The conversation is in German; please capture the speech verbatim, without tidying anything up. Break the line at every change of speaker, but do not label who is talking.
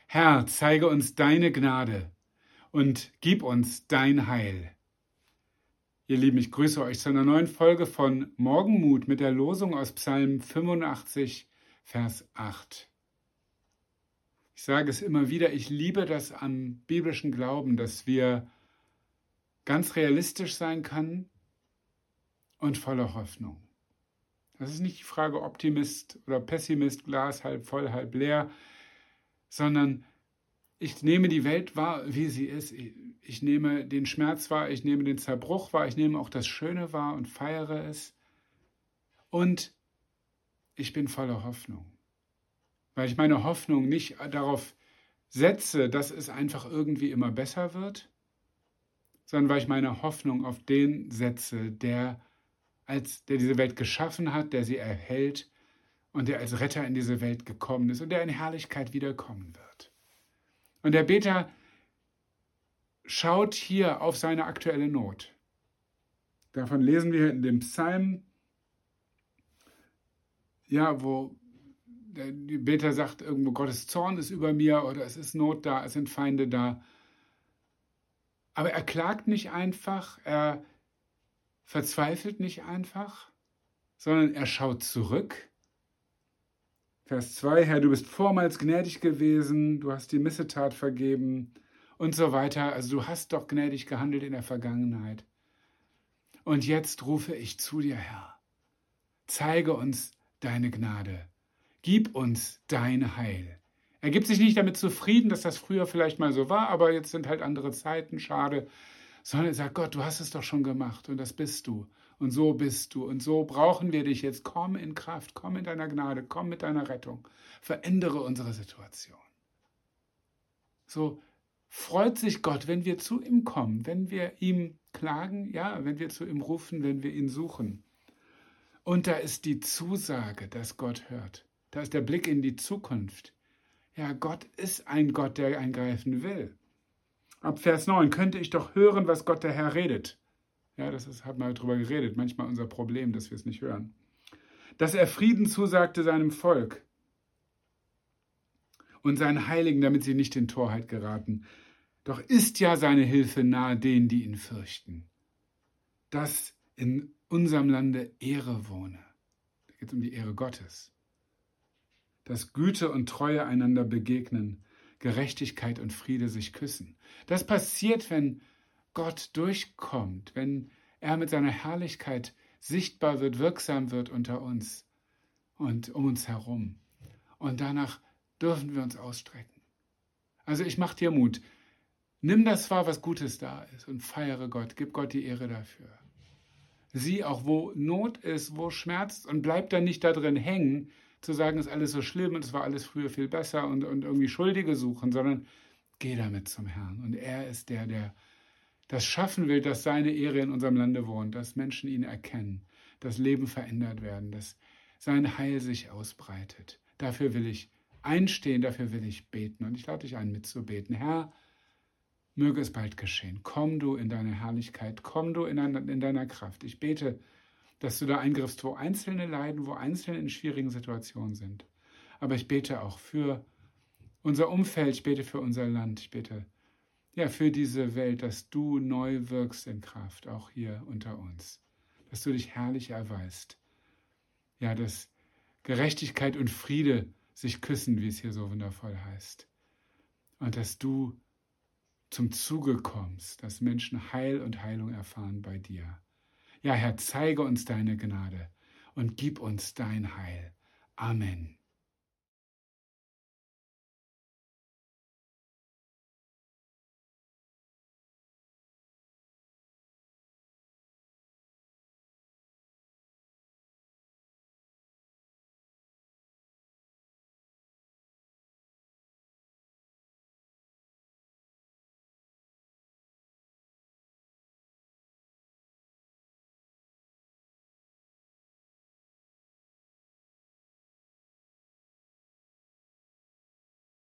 Herr, zeige uns deine Gnade und gib uns dein Heil. Ihr Lieben, ich grüße euch zu einer neuen Folge von Morgenmut mit der Losung aus Psalm fünfundachtzig, Vers acht. Ich sage es immer wieder, ich liebe das am biblischen Glauben, dass wir ganz realistisch sein können und voller Hoffnung. Das ist nicht die Frage Optimist oder Pessimist, Glas halb voll, halb leer, sondern ich nehme die Welt wahr, wie sie ist. Ich nehme den Schmerz wahr, ich nehme den Zerbruch wahr, ich nehme auch das Schöne wahr und feiere es. Und ich bin voller Hoffnung, weil ich meine Hoffnung nicht darauf setze, dass es einfach irgendwie immer besser wird, sondern weil ich meine Hoffnung auf den setze, der, als, der diese Welt geschaffen hat, der sie erhält und der als Retter in diese Welt gekommen ist und der in Herrlichkeit wiederkommen wird. Und der Beter schaut hier auf seine aktuelle Not. Davon lesen wir in dem Psalm, ja, wo der Beter sagt, irgendwo Gottes Zorn ist über mir oder es ist Not da, es sind Feinde da. Aber er klagt nicht einfach, er verzweifelt nicht einfach, sondern er schaut zurück. Vers zwei, Herr, du bist vormals gnädig gewesen, du hast die Missetat vergeben und so weiter. Also du hast doch gnädig gehandelt in der Vergangenheit. Und jetzt rufe ich zu dir, Herr. Zeige uns deine Gnade. Gib uns dein Heil. Er gibt sich nicht damit zufrieden, dass das früher vielleicht mal so war, aber jetzt sind halt andere Zeiten, schade. Sondern er sagt, Gott, du hast es doch schon gemacht und das bist du. Und so bist du. Und so brauchen wir dich jetzt. Komm in Kraft, komm in deiner Gnade, komm mit deiner Rettung. Verändere unsere Situation. So freut sich Gott, wenn wir zu ihm kommen, wenn wir ihm klagen, ja, wenn wir zu ihm rufen, wenn wir ihn suchen. Und da ist die Zusage, dass Gott hört. Da ist der Blick in die Zukunft. Ja, Gott ist ein Gott, der eingreifen will. Ab Vers neun, könnte ich doch hören, was Gott der Herr redet. Ja, das ist, hat man drüber geredet, manchmal unser Problem, dass wir es nicht hören. Dass er Frieden zusagte seinem Volk und seinen Heiligen, damit sie nicht in Torheit geraten. Doch ist ja seine Hilfe nahe denen, die ihn fürchten. Dass in unserem Lande Ehre wohne. Da geht es um die Ehre Gottes. Dass Güte und Treue einander begegnen, Gerechtigkeit und Friede sich küssen. Das passiert, wenn Gott durchkommt, wenn er mit seiner Herrlichkeit sichtbar wird, wirksam wird unter uns und um uns herum. Und danach dürfen wir uns ausstrecken. Also ich mache dir Mut. Nimm das wahr, was Gutes da ist und feiere Gott. Gib Gott die Ehre dafür. Sieh auch, wo Not ist, wo Schmerz und bleib dann nicht da drin hängen, zu sagen, es ist alles so schlimm und es war alles früher viel besser und, und irgendwie Schuldige suchen, sondern geh damit zum Herrn. Und er ist der, der das schaffen will, dass seine Ehre in unserem Lande wohnt, dass Menschen ihn erkennen, dass Leben verändert werden, dass sein Heil sich ausbreitet. Dafür will ich einstehen, dafür will ich beten. Und ich lade dich ein, mitzubeten. Herr, möge es bald geschehen. Komm du in deine Herrlichkeit, komm du in, deiner, in deiner Kraft. Ich bete, dass du da eingriffst, wo Einzelne leiden, wo Einzelne in schwierigen Situationen sind. Aber ich bete auch für unser Umfeld, ich bete für unser Land, ich bete ja für diese Welt, dass du neu wirkst in Kraft, auch hier unter uns. Dass du dich herrlich erweist. Ja, dass Gerechtigkeit und Friede sich küssen, wie es hier so wundervoll heißt. Und dass du zum Zuge kommst, dass Menschen Heil und Heilung erfahren bei dir. Ja, Herr, zeige uns deine Gnade und gib uns dein Heil. Amen.